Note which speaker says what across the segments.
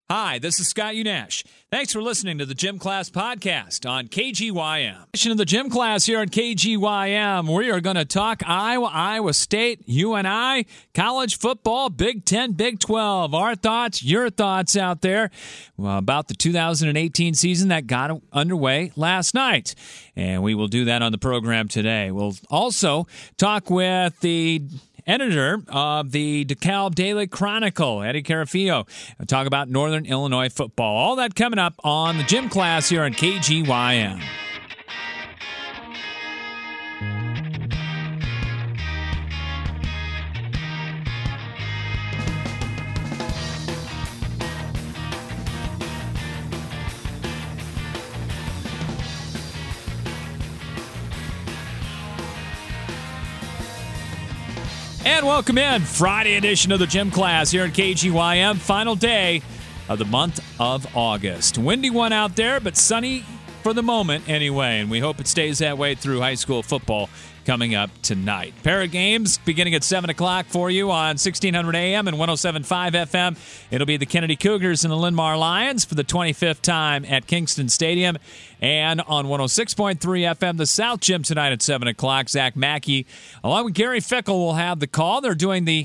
Speaker 1: Hi, this is Scott Unash. Thanks for listening to the Gym Class Podcast on KGYM. Edition of the Gym Class here on KGYM. We are going to talk Iowa State, UNI, college football, Big 10, Big 12. Our thoughts, your thoughts out there about the 2018 season that got underway last night. And we will do that on the program today. We'll also talk with the editor of the DeKalb Daily Chronicle, Eddie Carafio. We'll talk about Northern Illinois football. All that coming up on the Gym Class here on KGYM. And welcome in, Friday edition of the Gym Class here at KGYM. Final day of the month of August. Windy one out there, but sunny for the moment anyway. And we hope it stays that way through high school football coming up tonight. Pair of games beginning at 7 o'clock for you on 1600 AM and 107.5 FM. It'll be the Kennedy Cougars and the Linn-Mar Lions for the 25th time at Kingston Stadium. And on 106.3 FM, the South Gym tonight at 7 o'clock. Zach Mackey, along with Gary Fickle, will have the call. They're doing the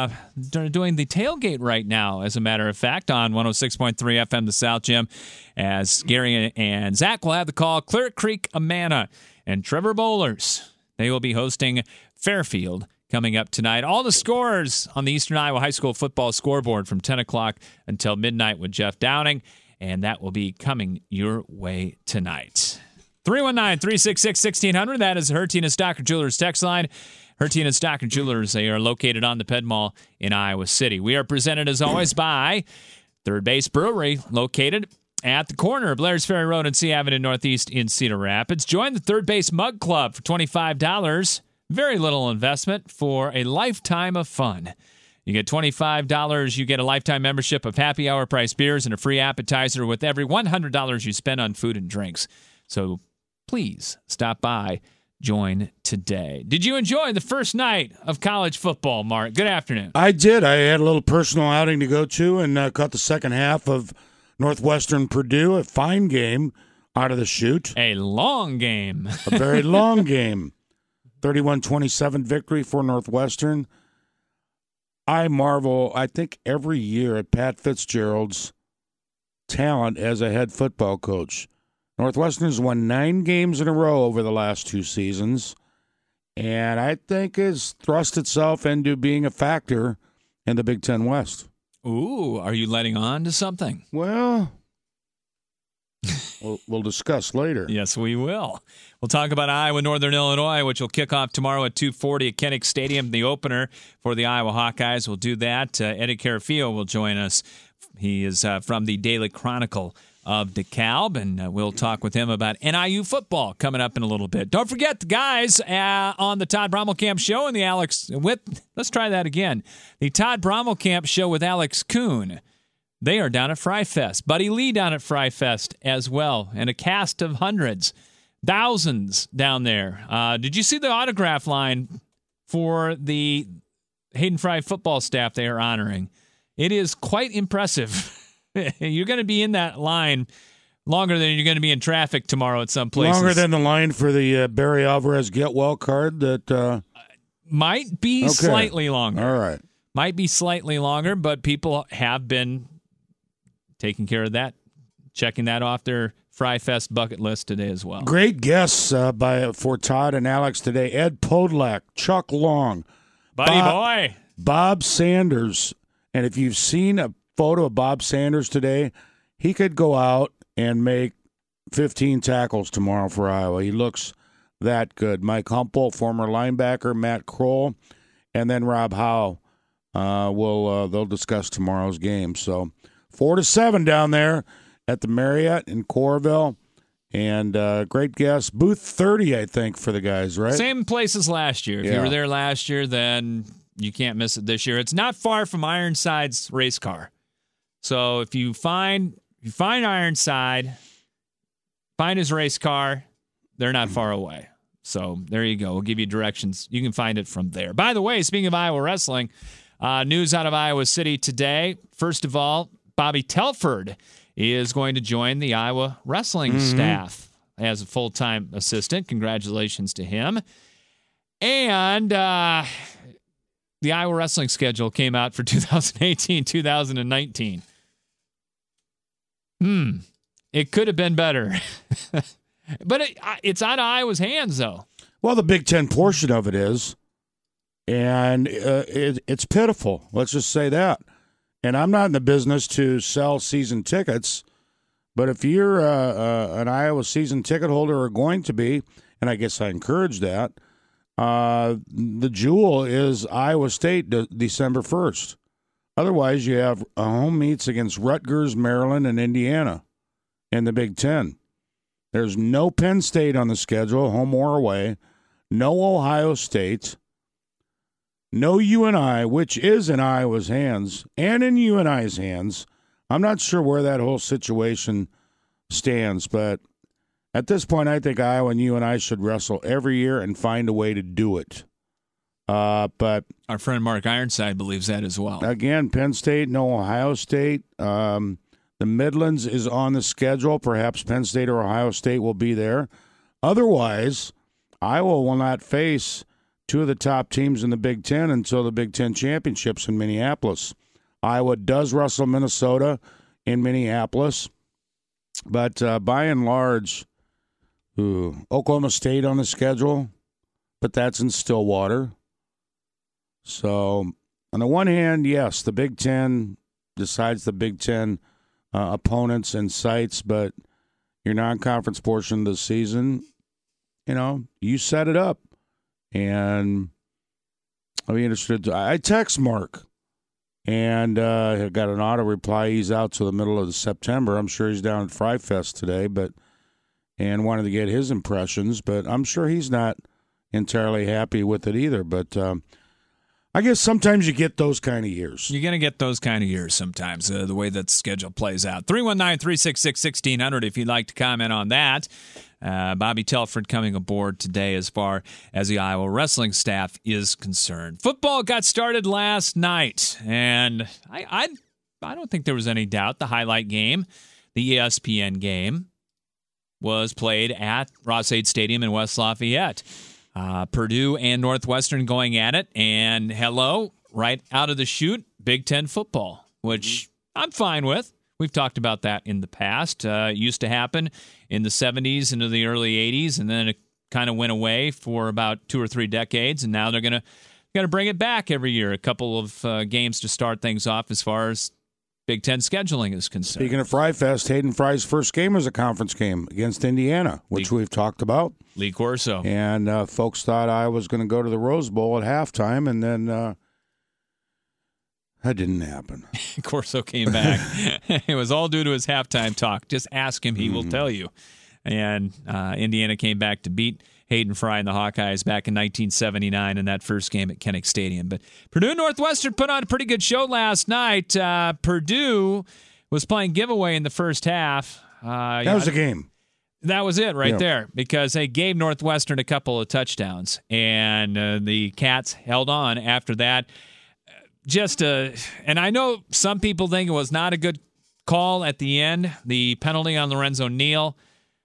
Speaker 1: tailgate right now, as a matter of fact, on 106.3 FM, the South Gym, as Gary and Zach will have the call. Clear Creek Amana and Trevor Bowlers, they will be hosting Fairfield coming up tonight. All the scores on the Eastern Iowa High School football scoreboard from 10 o'clock until midnight with Jeff Downing, and that will be coming your way tonight. 319-366-1600, that is Hertina Stocker Jewelers text line. Hertina Stocker Jewelers, they are located on the Ped Mall in Iowa City. We are presented, as always, by Third Base Brewery, located at the corner of Blair's Ferry Road and C Avenue Northeast in Cedar Rapids. Join the Third Base Mug Club for $25. Very little investment for a lifetime of fun. You get $25. You get a lifetime membership of happy hour price beers and a free appetizer with every $100 you spend on food and drinks. So please stop by. Join today. Did you enjoy the first night of college football, Mark? Good afternoon.
Speaker 2: I did. I had a little personal outing to go to and caught the second half of Northwestern Purdue, a fine game out of the chute.
Speaker 1: A long game.
Speaker 2: A very long game. 31-27 victory for Northwestern. I marvel, I think, every year at Pat Fitzgerald's talent as a head football coach. Northwestern has won 9 games in a row over the last 2 seasons, and I think has thrust itself into being a factor in the Big Ten West.
Speaker 1: Ooh, are you letting on to something?
Speaker 2: Well, we'll discuss later.
Speaker 1: Yes, we will. We'll talk about Iowa Northern Illinois, which will kick off tomorrow at 2:40 at Kinnick Stadium, the opener for the Iowa Hawkeyes. We'll do that. Eddie Carafio will join us. He is from the Daily Chronicle of DeKalb, and we'll talk with him about NIU football coming up in a little bit. Don't forget the guys on the Todd Brommelkamp Show and the let's try that again. The Todd Brommelkamp Show with Alex Kuhn. They are down at Fry Fest. Buddy Lee down at Fry Fest as well, and a cast of hundreds, thousands down there. Did you see the autograph line for the Hayden Fry football staff they are honoring? It is quite impressive. You're going to be in that line longer than you're going to be in traffic tomorrow at some places.
Speaker 2: Longer than the line for the Barry Alvarez Get Well card that
Speaker 1: might be slightly longer.
Speaker 2: All right.
Speaker 1: Might be slightly longer, but people have been taking care of that, checking that off their Fry Fest bucket list today as well.
Speaker 2: Great guests for Todd and Alex today. Ed Podolak, Chuck Long,
Speaker 1: Buddy Boy,
Speaker 2: Bob Sanders. And if you've seen a photo of Bob Sanders today, he could go out and make 15 tackles tomorrow for Iowa. He looks that good. Mike Humpel, former linebacker, Matt Kroll, and then Rob Howe they'll discuss tomorrow's game. So 4-7 down there at the Marriott in Coralville. And great guest. Booth 30, I think, for the guys, right?
Speaker 1: Same place as last year. If you were there last year, then you can't miss it this year. It's not far from Ironside's race car. So if you find Ironside, find his race car, they're not far away. So there you go. We'll give you directions. You can find it from there. By the way, speaking of Iowa wrestling, news out of Iowa City today. First of all, Bobby Telford is going to join the Iowa wrestling staff as a full-time assistant. Congratulations to him. And the Iowa wrestling schedule came out for 2018-2019. It could have been better. But it's out of Iowa's hands, though.
Speaker 2: Well, the Big Ten portion of it is, and it's pitiful. Let's just say that. And I'm not in the business to sell season tickets, but if you're an Iowa season ticket holder or going to be, and I guess I encourage that, the jewel is Iowa State December 1st. Otherwise, you have home meets against Rutgers, Maryland, and Indiana in the Big Ten. There's no Penn State on the schedule, home or away. No Ohio State. No UNI, which is in Iowa's hands and in UNI's hands. I'm not sure where that whole situation stands, but at this point, I think Iowa and UNI should wrestle every year and find a way to do it. But
Speaker 1: our friend Mark Ironside believes that as well.
Speaker 2: Again, Penn State, no Ohio State. The Midlands is on the schedule. Perhaps Penn State or Ohio State will be there. Otherwise, Iowa will not face two of the top teams in the Big Ten until the Big Ten championships in Minneapolis. Iowa does wrestle Minnesota in Minneapolis, but by and large, Oklahoma State on the schedule, but that's in Stillwater. So, on the one hand, yes, the Big Ten decides the Big Ten opponents and sites, but your non-conference portion of the season, you set it up. And I'll be interested. I text Mark, and I got an auto reply. He's out till the middle of September. I'm sure he's down at Fry Fest today, and wanted to get his impressions. But I'm sure he's not entirely happy with it either. But I guess sometimes you get those kind of years.
Speaker 1: You're going to get those kind of years sometimes, the way that the schedule plays out. 319-366-1600 if you'd like to comment on that. Bobby Telford coming aboard today as far as the Iowa wrestling staff is concerned. Football got started last night, and I don't think there was any doubt the highlight game, the ESPN game, was played at Ross-Ade Stadium in West Lafayette. Purdue and Northwestern going at it, and right out of the chute, Big Ten football, which I'm fine with. We've talked about that in the past. It used to happen in the 70s into the early 80s, and then it kind of went away for about 2 or 3 decades, and now they're going to bring it back every year. A couple of games to start things off as far as Big Ten scheduling is concerned.
Speaker 2: Speaking of Fry Fest, Hayden Fry's first game was a conference game against Indiana, which we've talked about.
Speaker 1: Lee Corso.
Speaker 2: And folks thought I was going to go to the Rose Bowl at halftime, and then that didn't happen.
Speaker 1: Corso came back. It was all due to his halftime talk. Just ask him. He will tell you. And Indiana came back to beat Hayden Fry and the Hawkeyes back in 1979 in that first game at Kinnick Stadium. But Purdue Northwestern put on a pretty good show last night. Purdue was playing giveaway in the first half.
Speaker 2: That was a game.
Speaker 1: That was it there, because they gave Northwestern a couple of touchdowns, and the Cats held on after that. And I know some people think it was not a good call at the end, the penalty on Lorenzo Neal.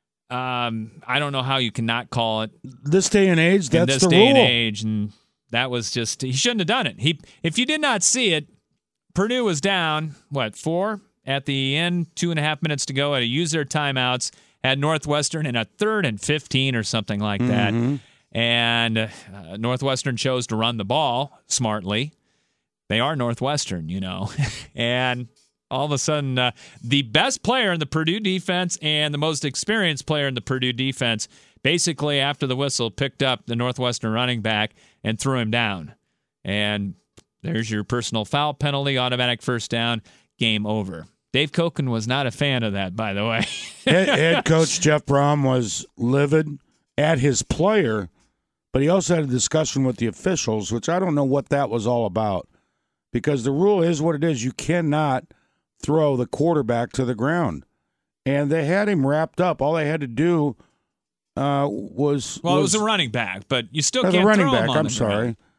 Speaker 1: I don't know how you cannot call it.
Speaker 2: This day and age, that's the rule.
Speaker 1: In this day and age, and that was just, he shouldn't have done it. If you did not see it, Purdue was down, 4 at the end, 2.5 minutes to go, had to use their timeouts, had Northwestern in a 3rd and 15 or something like that. And Northwestern chose to run the ball smartly. They are Northwestern, and all of a sudden, the best player in the Purdue defense and the most experienced player in the Purdue defense, basically after the whistle, picked up the Northwestern running back and threw him down. And there's your personal foul penalty, automatic first down, game over. Dave Koken was not a fan of that, by the way.
Speaker 2: Head coach Jeff Brom was livid at his player, but he also had a discussion with the officials, which I don't know what that was all about. Because the rule is what it is. You cannot throw the quarterback to the ground. And they had him wrapped up. All they had to do was...
Speaker 1: Well, it was a running back, but you still can't
Speaker 2: throw him
Speaker 1: on
Speaker 2: I'm
Speaker 1: the
Speaker 2: sorry.
Speaker 1: ground.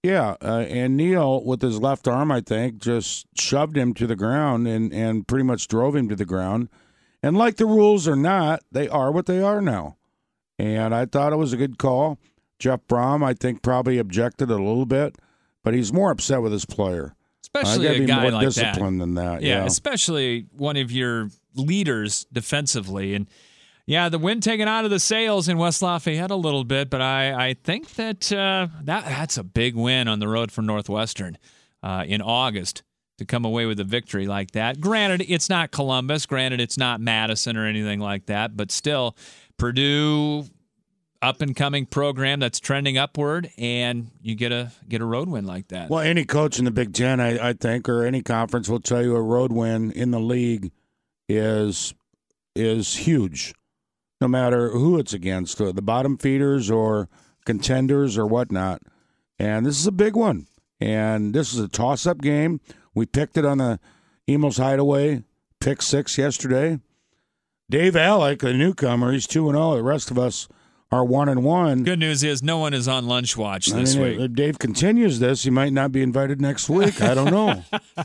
Speaker 2: Yeah, and Neal, with his left arm, I think, just shoved him to the ground and pretty much drove him to the ground. And like the rules or not, they are what they are now. And I thought it was a good call. Jeff Brom, I think, probably objected a little bit, but he's more upset with his player.
Speaker 1: Especially a guy
Speaker 2: more
Speaker 1: like
Speaker 2: disciplined than that.
Speaker 1: Yeah, especially one of your leaders defensively. And, yeah, the wind taken out of the sails in West Lafayette a little bit, but I think that that's a big win on the road for Northwestern in August to come away with a victory like that. Granted, it's not Columbus. Granted, it's not Madison or anything like that, but still, Purdue, up-and-coming program that's trending upward, and you get a road win like that.
Speaker 2: Well, any coach in the Big Ten, I think, or any conference will tell you a road win in the league is huge, no matter who it's against, the bottom feeders or contenders or whatnot. And this is a big one. And this is a toss-up game. We picked it on the Emos Hideaway pick 6 yesterday. Dave Alec, the newcomer, he's 2-0. The rest of us are 1-1.
Speaker 1: Good news is no one is on lunch watch this week.
Speaker 2: If Dave continues this, he might not be invited next week. I don't know.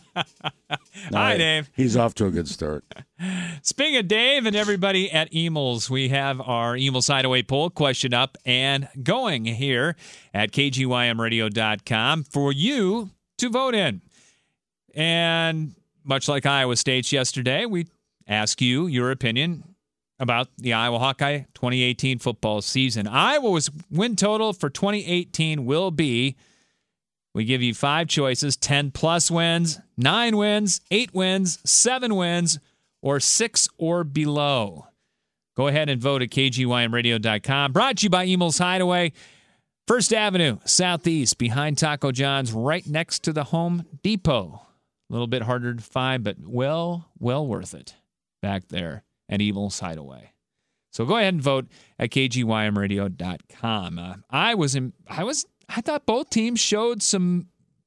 Speaker 1: Hi, Dave.
Speaker 2: He's off to a good start.
Speaker 1: Speaking of Dave and everybody at Emils, we have our Emils Hideaway poll question up and going here at KGYMradio.com for you to vote in. And much like Iowa State's yesterday, we ask you your opinion about the Iowa Hawkeye 2018 football season. Iowa's win total for 2018 will be, we give you 5 choices, 10-plus wins, 9 wins, 8 wins, 7 wins, or 6 or below. Go ahead and vote at KGYMradio.com. Brought to you by Emils Hideaway, First Avenue, Southeast, behind Taco John's, right next to the Home Depot. A little bit harder to find, but well worth it back there at Emils Hideaway. So go ahead and vote at KGYMradio.com. I thought both teams showed some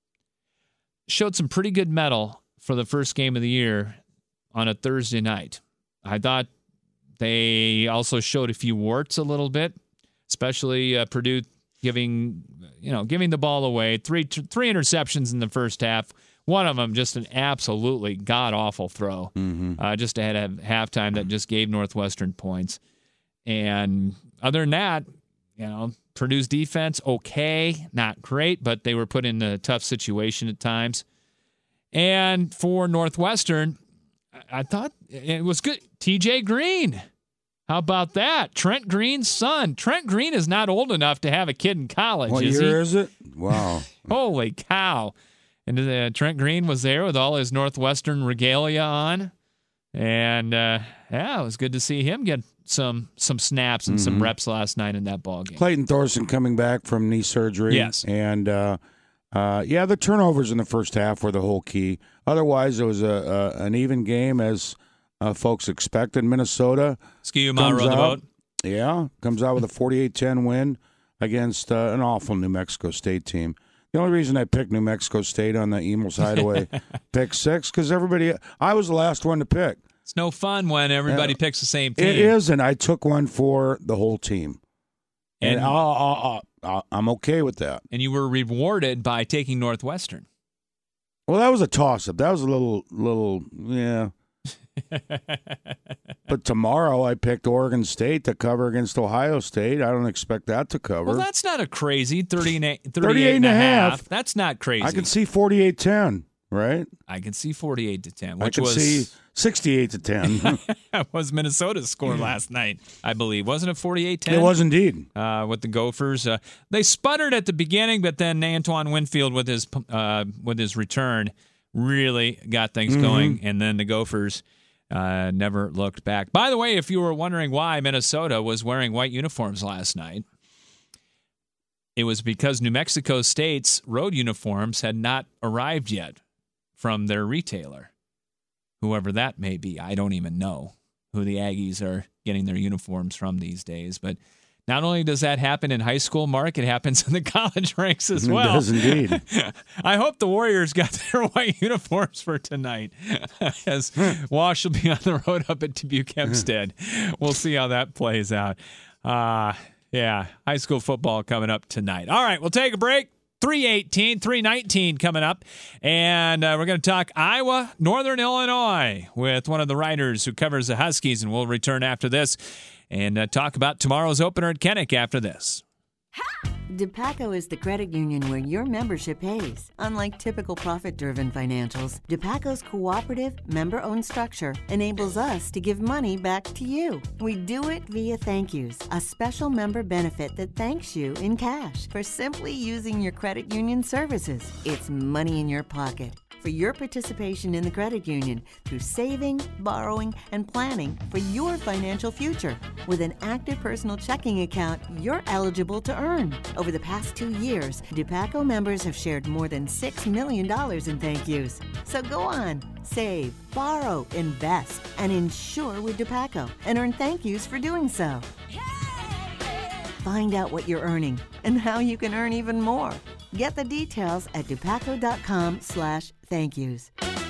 Speaker 1: pretty good mettle for the first game of the year on a Thursday night. I thought they also showed a few warts a little bit, especially Purdue giving the ball away. Three interceptions in the first half. One of them just an absolutely god-awful throw just ahead of halftime that just gave Northwestern points. And other than that, Purdue's defense, okay, not great, but they were put in a tough situation at times. And for Northwestern, I thought it was good. TJ Green. How about that? Trent Green's son. Trent Green is not old enough to have a kid in college,
Speaker 2: What year is it? Wow.
Speaker 1: Holy cow. And Trent Green was there with all his Northwestern regalia on. And, it was good to see him get some snaps and some reps last night in that ball game.
Speaker 2: Clayton Thorson coming back from knee surgery.
Speaker 1: Yes.
Speaker 2: And, the turnovers in the first half were the whole key. Otherwise, it was an even game as folks expected. Minnesota
Speaker 1: Ski-U-Ma rode the boat.
Speaker 2: Yeah, comes out with a 48-10 win against an awful New Mexico State team. The only reason I picked New Mexico State on the Emils Hideaway pick 6 because I was the last one to pick.
Speaker 1: It's no fun when everybody picks the same team.
Speaker 2: It is, and I took one for the whole team. And I'm okay with that.
Speaker 1: And you were rewarded by taking Northwestern.
Speaker 2: Well, that was a toss-up. That was a little, yeah. But tomorrow I picked Oregon State to cover against Ohio State. I don't expect that to cover.
Speaker 1: Well, that's not a crazy 38.5. That's not crazy.
Speaker 2: I can see 48-10, right?
Speaker 1: I can see 48-10,
Speaker 2: which was see 68-10.
Speaker 1: That was Minnesota's score last night, I believe. Wasn't it 48-10?
Speaker 2: It was indeed.
Speaker 1: With the Gophers. They sputtered at the beginning, but then Antoine Winfield with his return really got things going, and then the Gophers never looked back. By the way, if you were wondering why Minnesota was wearing white uniforms last night, it was because New Mexico State's road uniforms had not arrived yet from their retailer, whoever that may be. I don't even know who the Aggies are getting their uniforms from these days. But not only does that happen in high school, Mark, it happens in the college ranks as well.
Speaker 2: It does indeed.
Speaker 1: I hope the Warriors got their white uniforms for tonight, as Wash will be on the road up at Dubuque Hempstead. We'll see how that plays out. High school football coming up tonight. All right, we'll take a break. 319 coming up. And we're going to talk Iowa, Northern Illinois with one of the writers who covers the Huskies. And we'll return after this and talk about tomorrow's opener at Kenneck after this.
Speaker 3: DePaco is the credit union where your membership pays. Unlike typical profit-driven financials, DePaco's cooperative, member-owned structure enables us to give money back to you. We do it via Thank Yous, a special member benefit that thanks you in cash for simply using your credit union services. It's money in your pocket for your participation in the credit union through saving, borrowing, and planning for your financial future. With an active personal checking account, you're eligible to earn. Over the past 2 years, DePaco members have shared more than $6 million in thank yous. So go on, save, borrow, invest, and insure with DePaco and earn thank yous for doing so. Find out what you're earning and how you can earn even more. Get the details at depaco.com/thankyous.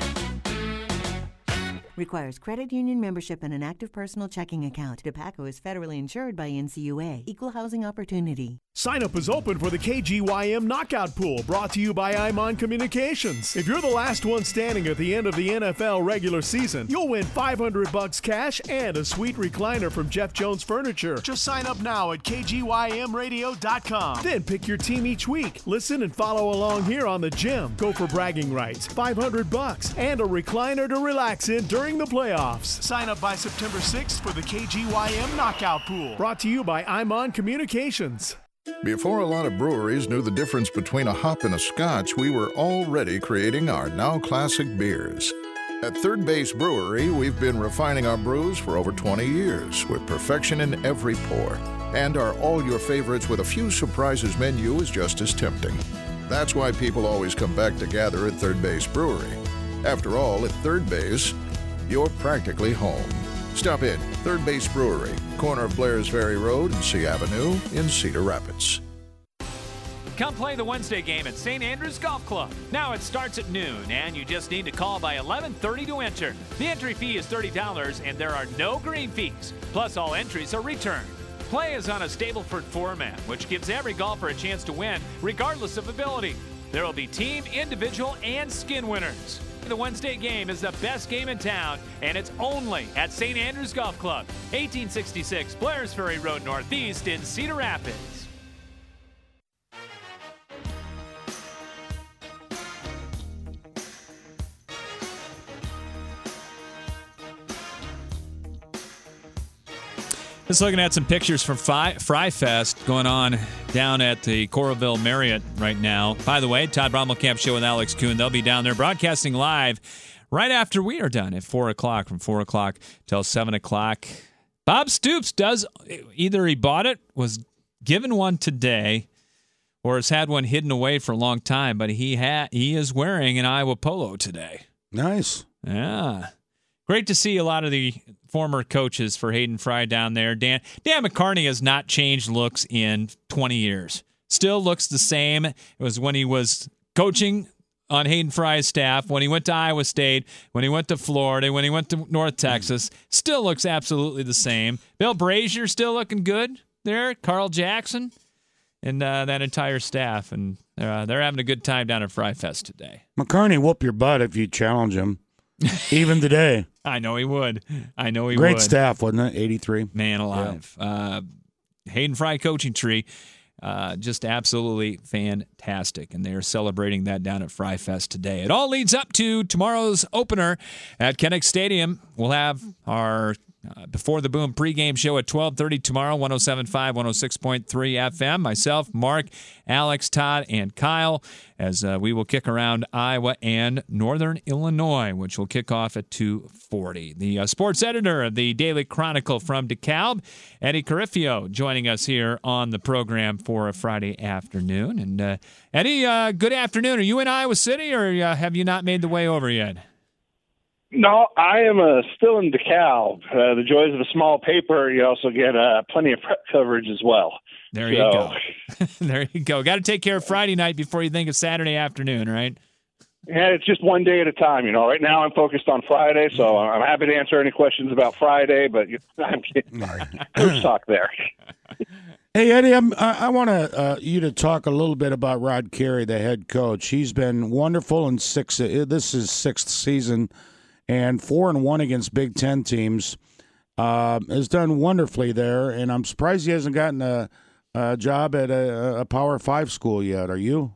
Speaker 3: Requires credit union membership and an active personal checking account. DePaco is federally insured by NCUA. Equal housing opportunity.
Speaker 4: Sign up is open for the KGYM Knockout Pool, brought to you by Imon Communications. If you're the last one standing at the end of the NFL regular season, you'll win $500 cash and a sweet recliner from Jeff Jones Furniture. Just sign up now at kgymradio.com. Then pick your team each week. Listen and follow along here on the gym. Go for bragging rights, $500, and a recliner to relax in during the playoffs. Sign up by September 6th for the KGYM Knockout Pool, brought to you by Imon Communications.
Speaker 5: Before a lot of breweries knew the difference between a hop and a scotch, we were already creating our now classic beers. At Third Base Brewery, we've been refining our brews for over 20 years with perfection in every pour. And our all your favorites with a few surprises menu is just as tempting. That's why people always come back to gather at Third Base Brewery. After all, at Third Base, you're practically home. Stop in, Third Base Brewery, corner of Blair's Ferry Road and C Avenue in Cedar Rapids.
Speaker 1: Come play the Wednesday game at St. Andrews Golf Club. Now it starts at noon, and you just need to call by 11:30 to enter. The entry fee is $30, and there are no green fees. Plus, all entries are returned. Play is on a Stableford format, which gives every golfer a chance to win, regardless of ability. There will be team, individual, and skin winners. The Wednesday game is the best game in town, and it's only at St. Andrews Golf Club, 1866 Blair's Ferry Road Northeast in Cedar Rapids. Just looking at some pictures from Fry Fest going on down at the Coralville Marriott right now. By the way, Todd Brommelkamp Show with Alex Kuhn. They'll be down there broadcasting live right after we are done at 4 o'clock, from 4 o'clock till 7 o'clock. Bob Stoops does, either he bought it, was given one today, or has had one hidden away for a long time, but he is wearing an Iowa polo today.
Speaker 2: Nice.
Speaker 1: Yeah. Great to see a lot of the former coaches for Hayden Fry down there. Dan McCarney has not changed looks in 20 years. Still looks the same. It was when he was coaching on Hayden Fry's staff, when he went to Iowa State, when he went to Florida, when he went to North Texas. Still looks absolutely the same. Bill Brazier still looking good there. Carl Jackson and that entire staff. And they're having a good time down at Fry Fest today.
Speaker 2: McCarney whoop your butt if you challenge him. Even today.
Speaker 1: I know he would.
Speaker 2: Great staff, wasn't it? 83.
Speaker 1: Man alive. Yeah. Hayden Fry coaching tree, just absolutely fantastic. And they are celebrating that down at Fry Fest today. It all leads up to tomorrow's opener at Kenneck Stadium. We'll have our Before the Boom pregame show at 12:30 tomorrow, 107.5, 106.3 FM. Myself, Mark, Alex, Todd, and Kyle, as we will kick around Iowa and Northern Illinois, which will kick off at 2:40. The sports editor of the Daily Chronicle from DeKalb, Eddie Carifio, joining us here on the program for a Friday afternoon. And Eddie, good afternoon. Are you in Iowa City, or have you not made the way over yet?
Speaker 6: No, I am still in DeKalb. The joys of a small paper, you also get plenty of prep coverage as well.
Speaker 1: There you go. There you go. Got to take care of Friday night before you think of Saturday afternoon, right?
Speaker 6: Yeah, it's just one day at a time. Right now I'm focused on Friday, so I'm happy to answer any questions about Friday, but I'm kidding. Coach talk there.
Speaker 2: Hey, Eddie, I want you to talk a little bit about Rod Carey, the head coach. He's been wonderful in this is sixth season, and 4-1 against Big Ten teams. Has done wonderfully there, and I'm surprised he hasn't gotten a job at a Power 5 school yet. Are you?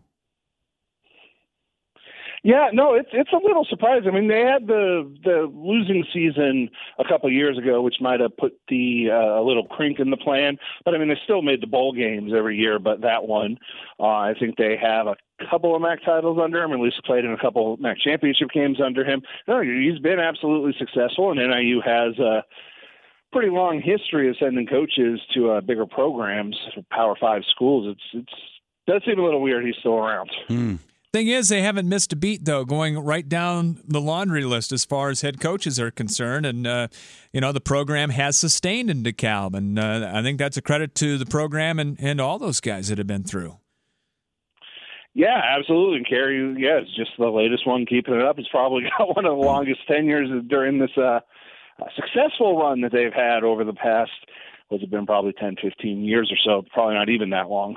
Speaker 6: Yeah, no, it's a little surprising. I mean, they had the losing season a couple of years ago, which might have put a little crink in the plan. But I mean, they still made the bowl games every year. But that one, I think they have a couple of MAC titles under him, or at least played in a couple of MAC championship games under him. No, he's been absolutely successful, and NIU has a pretty long history of sending coaches to bigger programs, Power 5 schools. It does seem a little weird he's still around.
Speaker 1: Thing is, they haven't missed a beat, though, going right down the laundry list as far as head coaches are concerned. And, the program has sustained in DeKalb. And I think that's a credit to the program and all those guys that have been through.
Speaker 6: Yeah, absolutely. And Carey, it's just the latest one keeping it up. He's probably got one of the longest tenures during this successful run that they've had over the past, what's it been, probably 10, 15 years or so. Probably not even that long.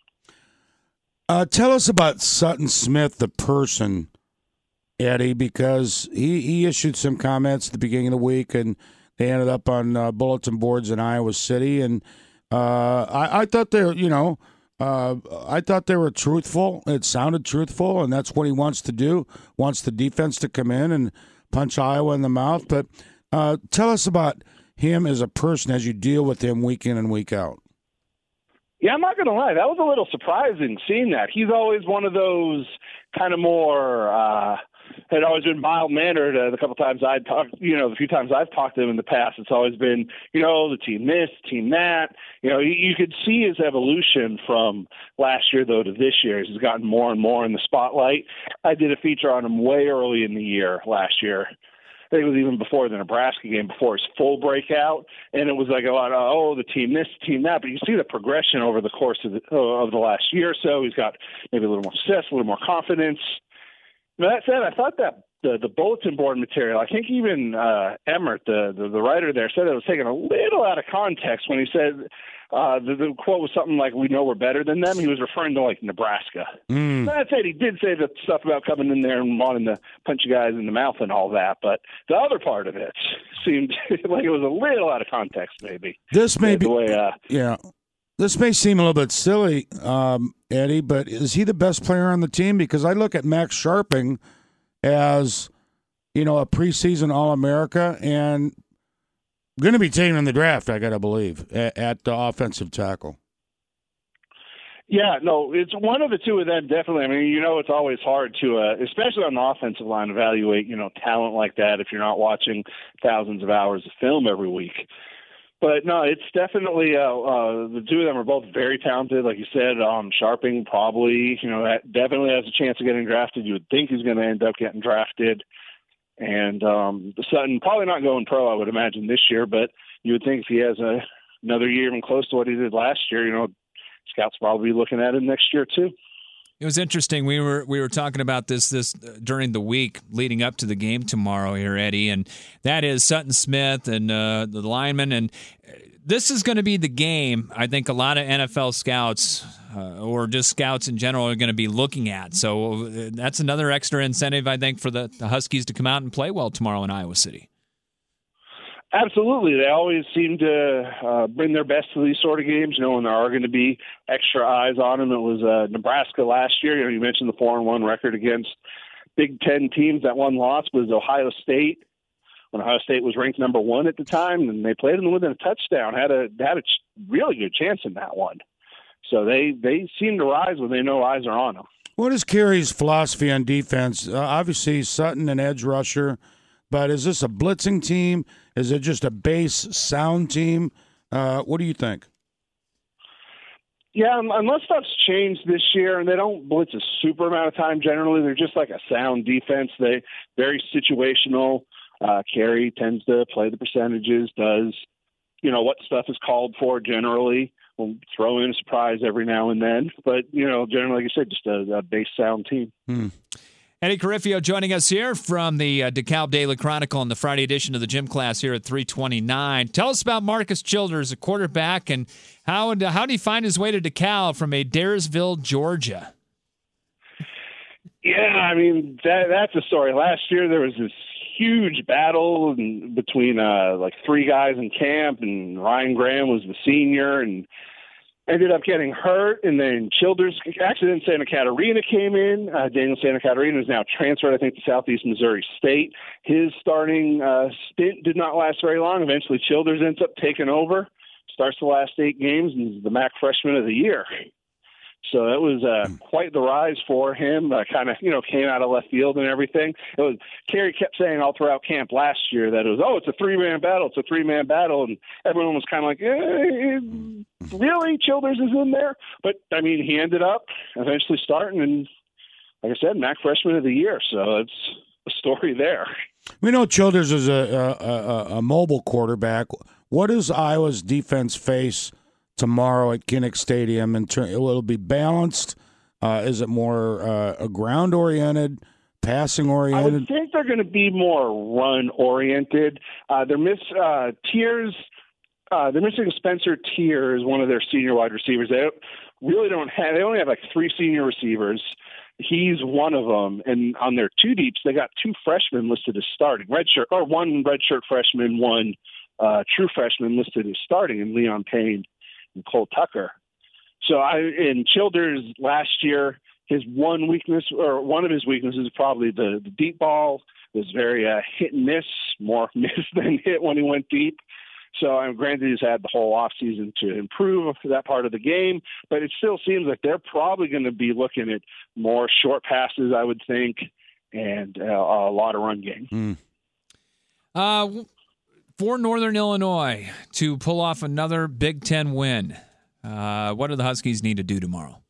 Speaker 2: Tell us about Sutton Smith, the person, Eddie, because he issued some comments at the beginning of the week, and they ended up on bulletin boards in Iowa City. And I thought I thought they were truthful. It sounded truthful, and that's what he wants to do. Wants the defense to come in and punch Iowa in the mouth. But tell us about him as a person as you deal with him week in and week out.
Speaker 6: Yeah, I'm not going to lie. That was a little surprising seeing that. He's always one of those kind of more, had always been mild-mannered the couple times I'd talked, the few times I've talked to him in the past. It's always been, the team this, team that. You could see his evolution from last year, though, to this year. He's gotten more and more in the spotlight. I did a feature on him way early in the year last year. I think it was even before the Nebraska game, before his full breakout, and it was like a lot of, the team this, team that. But you see the progression over the course of the last year or so. He's got maybe a little more success, a little more confidence. That said, I thought that the bulletin board material, I think even Emmert, the writer there, said it was taken a little out of context when he said the quote was something like, "We know we're better than them." He was referring to like Nebraska. That said, he did say the stuff about coming in there and wanting to punch you guys in the mouth and all that, but the other part of it seemed like it was a little out of context. Maybe
Speaker 2: this may be the way, This may seem a little bit silly, Eddie, but is he the best player on the team? Because I look at Max Sharping as, a preseason All-America and going to be taken in the draft, I got to believe, at the offensive tackle.
Speaker 6: Yeah, no, it's one of the two of them, definitely. I mean, it's always hard to, especially on the offensive line, evaluate, talent like that if you're not watching thousands of hours of film every week. But no, it's definitely the two of them are both very talented, like you said. Sharping probably, definitely has a chance of getting drafted. You would think he's going to end up getting drafted, and Sutton probably not going pro, I would imagine this year. But you would think if he has another year even close to what he did last year, scouts probably be looking at him next year too.
Speaker 1: It was interesting. We were talking about this during the week leading up to the game tomorrow here, Eddie, and that is Sutton Smith and the lineman. And this is going to be the game I think a lot of NFL scouts or just scouts in general are going to be looking at. So that's another extra incentive, I think, for the Huskies to come out and play well tomorrow in Iowa City.
Speaker 6: Absolutely. They always seem to bring their best to these sort of games, when there are going to be extra eyes on them. It was Nebraska last year. You mentioned the 4-1 record against Big Ten teams. That one loss was Ohio State, when Ohio State was ranked number 1 at the time, and they played them within a touchdown, had a really good chance in that one. So they seem to rise when they know eyes are on them.
Speaker 2: What is Carey's philosophy on defense? Obviously, Sutton, an edge rusher. But is this a blitzing team? Is it just a base sound team? What do you think?
Speaker 6: Yeah, unless stuff's changed this year, and they don't blitz a super amount of time generally. They're just like a sound defense. They very situational. Carey tends to play the percentages, does, what stuff is called for generally. We'll throw in a surprise every now and then. But, generally, like you said, just a base sound team.
Speaker 1: Eddie Carifio joining us here from the DeKalb Daily Chronicle on the Friday edition of the gym class here at 329. Tell us about Marcus Childers, a quarterback, and how did he find his way to DeKalb from Adairsville, Georgia?
Speaker 6: Yeah, I mean, that's a story. Last year there was this huge battle between like three guys in camp, and Ryan Graham was the senior and ended up getting hurt, and then Childers, actually then Santa Catarina came in. Daniel Santa Catarina is now transferred, I think, to Southeast Missouri State. His starting stint did not last very long. Eventually Childers ends up taking over, starts the last 8 games, and is the MAC Freshman of the Year. So that was quite the rise for him. Kind of, came out of left field and everything. Kerry kept saying all throughout camp last year that it's a 3-man battle. It's a 3-man battle, and everyone was kind of like, really, Childers is in there? But I mean, he ended up eventually starting, and like I said, MAC Freshman of the Year. So it's a story there.
Speaker 2: We know Childers is a mobile quarterback. What does Iowa's defense face tomorrow at Kinnick Stadium? Will it be balanced? Is it more ground-oriented, passing-oriented?
Speaker 6: I would think they're going to be more run-oriented. They're Tiers. They're missing Spencer Tiers, one of their senior wide receivers. They only have like 3 senior receivers. He's one of them. And on their 2 deeps, they got 2 freshmen listed as starting. One redshirt freshman, one true freshman listed as starting, and Leon Payne and Cole Tucker. So in Childers last year, his one of his weaknesses is probably the deep ball. It was very hit and miss, more miss than hit when he went deep. So I'm granted he's had the whole offseason to improve that part of the game, but it still seems like they're probably going to be looking at more short passes, I would think, and a lot of run game.
Speaker 1: For Northern Illinois to pull off another Big Ten win, what do the Huskies need to do tomorrow?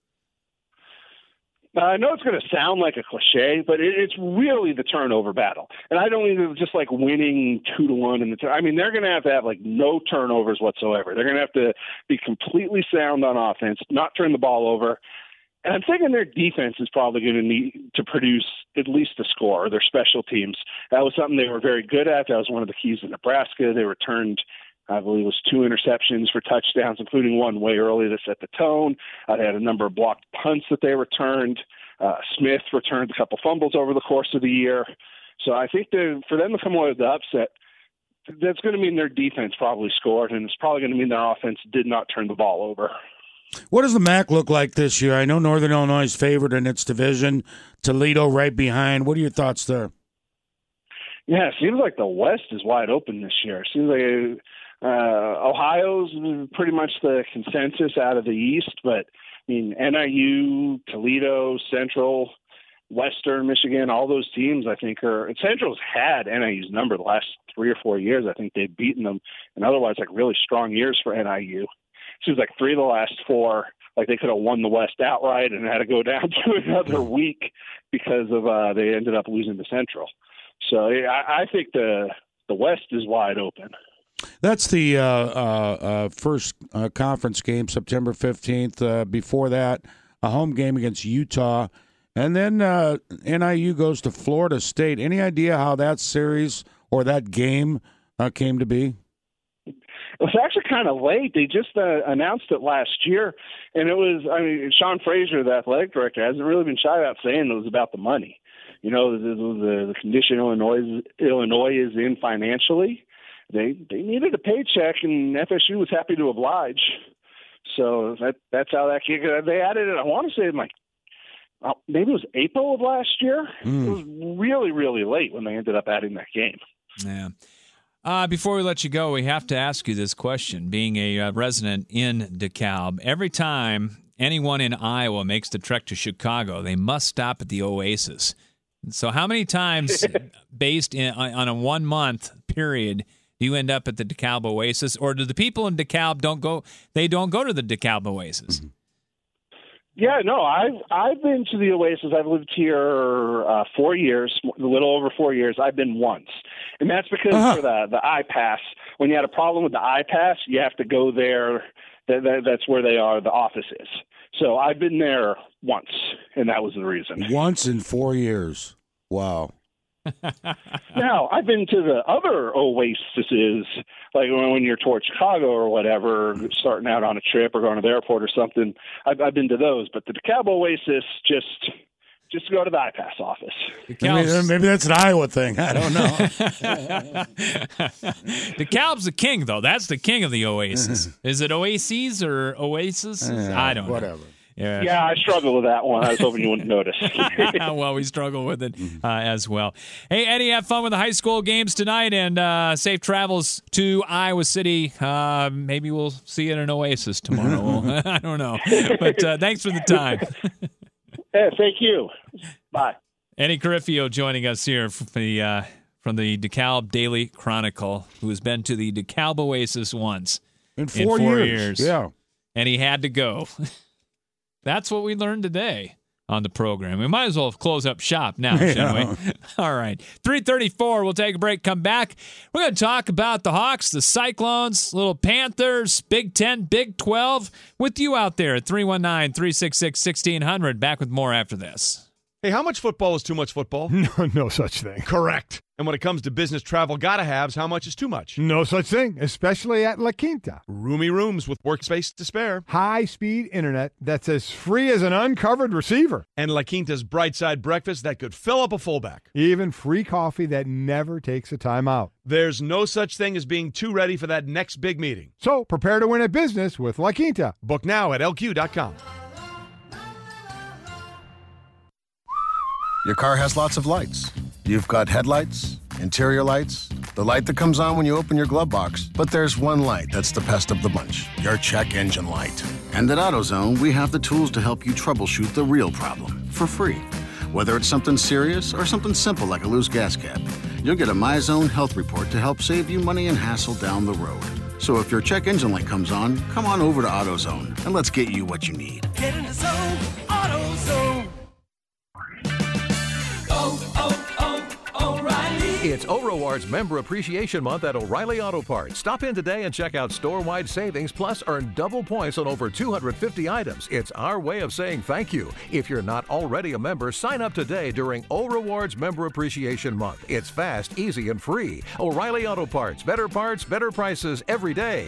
Speaker 6: I know it's going to sound like a cliche, but it's really the turnover battle. And I don't mean just like winning 2-1 in the I mean, they're going to have like no turnovers whatsoever. They're going to have to be completely sound on offense, not turn the ball over. And I'm thinking their defense is probably going to need to produce at least a score, their special teams. That was something they were very good at. That was one of the keys in Nebraska. They returned, I believe it was 2 interceptions for touchdowns, including one way early to set the tone. They had a number of blocked punts that they returned. Smith returned a couple fumbles over the course of the year. So I think for them to come away with the upset, that's going to mean their defense probably scored, and it's probably going to mean their offense did not turn the ball over.
Speaker 2: What does the MAC look like this year? I know Northern Illinois is favored in its division. Toledo right behind. What are your thoughts there?
Speaker 6: Yeah, it seems like the West is wide open this year. It seems like Ohio's pretty much the consensus out of the East, but I mean, NIU, Toledo, Central, Western Michigan, all those teams I think Central's had NIU's number the last 3 or 4 years. I think they've beaten them, and otherwise like really strong years for NIU. Seems like 3 of the last 4, like they could have won the West outright and had to go down to another week because of they ended up losing to Central. So I think the West is wide open.
Speaker 2: That's the first conference game, September 15th. Before that, a home game against Utah. And then NIU goes to Florida State. Any idea how that series or that game came to be?
Speaker 6: It was actually kind of late. They just announced it last year, and it was, Sean Frazier, the athletic director, hasn't really been shy about saying it was about the money. The condition Illinois is in financially. They needed a paycheck, and FSU was happy to oblige. So that's how that came. They added it, I want to say, maybe it was April of last year. It was really, really late when they ended up adding that game.
Speaker 1: Yeah. Before we let you go, we have to ask you this question. Being a resident in DeKalb, every time anyone in Iowa makes the trek to Chicago, they must stop at the Oasis. So how many times, based on a 1-month period, do you end up at the DeKalb Oasis? Or do the people in DeKalb don't go to the DeKalb Oasis?
Speaker 6: Yeah, no, I've been to the Oasis. I've lived here 4 years, a little over 4 years. I've been once. And that's because for the iPass, when you had a problem with the iPass, you have to go there. That's where they are, the office is. So I've been there once, and that was the reason.
Speaker 2: Once in 4 years. Wow.
Speaker 6: Now, I've been to the other oases, like when you're towards Chicago or whatever, starting out on a trip or going to the airport or something. I've been to those, but the DeKalb Oasis, just go to the IPAS office.
Speaker 2: Maybe that's an Iowa thing. I don't know.
Speaker 1: DeKalb's the king, though. That's the king of the oasis. Is it oases or oasis? I don't know.
Speaker 2: Whatever.
Speaker 6: Yeah, I struggle with that one. I was hoping you wouldn't notice.
Speaker 1: Well, we struggle with it as well. Hey, Eddie, have fun with the high school games tonight, and safe travels to Iowa City. Maybe we'll see you in an oasis tomorrow. I don't know. But thanks for the time.
Speaker 6: Yeah, thank you. Bye.
Speaker 1: Eddie Carifio joining us here from the DeKalb Daily Chronicle, who has been to the DeKalb Oasis once.
Speaker 2: In 4 years. Yeah.
Speaker 1: And he had to go. That's what we learned today on the program. We might as well close up shop now, shouldn't we? All right. 3:34, we'll take a break, come back. We're going to talk about the Hawks, the Cyclones, little Panthers, Big 10, Big 12, with you out there at 319-366-1600. Back with more after this.
Speaker 7: Hey, how much football is too much football?
Speaker 4: No such thing.
Speaker 7: Correct. And when it comes to business travel gotta-haves, how much is too much?
Speaker 4: No such thing, especially at La Quinta.
Speaker 7: Roomy rooms with workspace to spare.
Speaker 4: High-speed internet that's as free as an uncovered receiver.
Speaker 7: And La Quinta's bright-side breakfast that could fill up a fullback.
Speaker 4: Even free coffee that never takes a time out.
Speaker 7: There's no such thing as being too ready for that next big meeting.
Speaker 4: So prepare to win at business with La Quinta.
Speaker 7: Book now at LQ.com.
Speaker 8: Your car has lots of lights. You've got headlights, interior lights, the light that comes on when you open your glove box. But there's one light that's the best of the bunch, your check engine light. And at AutoZone, we have the tools to help you troubleshoot the real problem for free. Whether it's something serious or something simple like a loose gas cap, you'll get a MyZone health report to help save you money and hassle down the road. So if your check engine light comes on, come on over to AutoZone and let's get you what you need.
Speaker 9: Get in the zone, AutoZone. O'Reilly.
Speaker 10: It's O'Rewards Member Appreciation Month at O'Reilly Auto Parts. Stop in today and check out store-wide savings, plus earn double points on over 250 items. It's our way of saying thank you. If you're not already a member, sign up today during O'Rewards Member Appreciation Month. It's fast, easy, and free. O'Reilly Auto Parts. Better prices every day.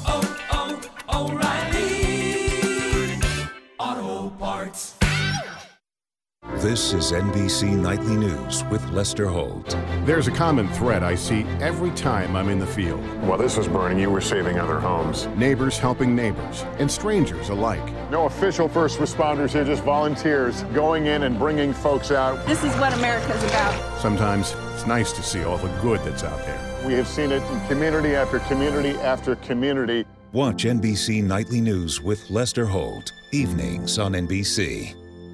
Speaker 9: O'Reilly Auto Parts.
Speaker 11: This is NBC Nightly News with Lester Holt.
Speaker 12: There's a common thread I see every time I'm in the field.
Speaker 13: While this was burning, you were saving other homes.
Speaker 12: Neighbors helping neighbors, and strangers alike.
Speaker 13: No official first responders here, just volunteers going in and bringing folks out.
Speaker 14: This is what America's about.
Speaker 12: Sometimes it's nice to see all the good that's out there.
Speaker 13: We have seen it in community after community after community.
Speaker 11: Watch NBC Nightly News with Lester Holt, evenings on NBC.